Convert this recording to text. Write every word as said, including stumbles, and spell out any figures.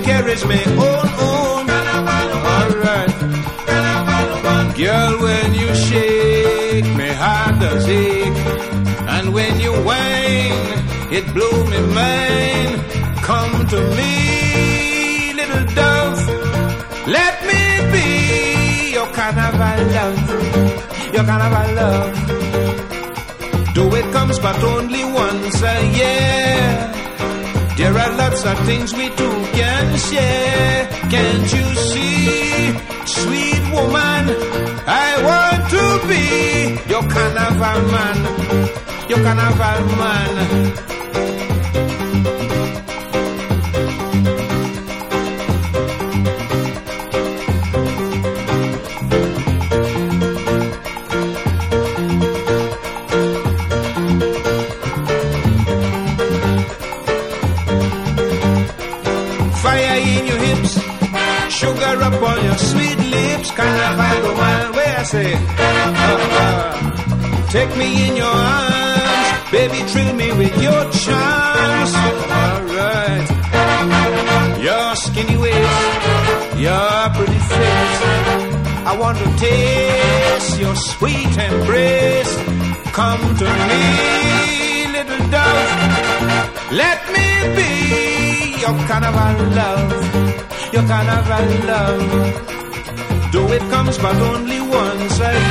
carries me own, own. Alright. Girl, when you shake, me heart does ache. And when you whine, it blow me mind. Come to me, little dove. Let me be your carnival love. Your carnival love. Though it comes but only once a year, there are lots of things we two can share. Can't you see, sweet woman, I want to be your carnival man. Your carnival man. Fire in your hips, sugar up on your sweet lips, carnival woman, where I say, uh, uh, take me in your arms, baby, thrill me with your charms. Alright, your skinny waist, your pretty face, I want to taste your sweet embrace. Come to me, little dove, let me be your carnival love, your carnival love. Though it comes but only once a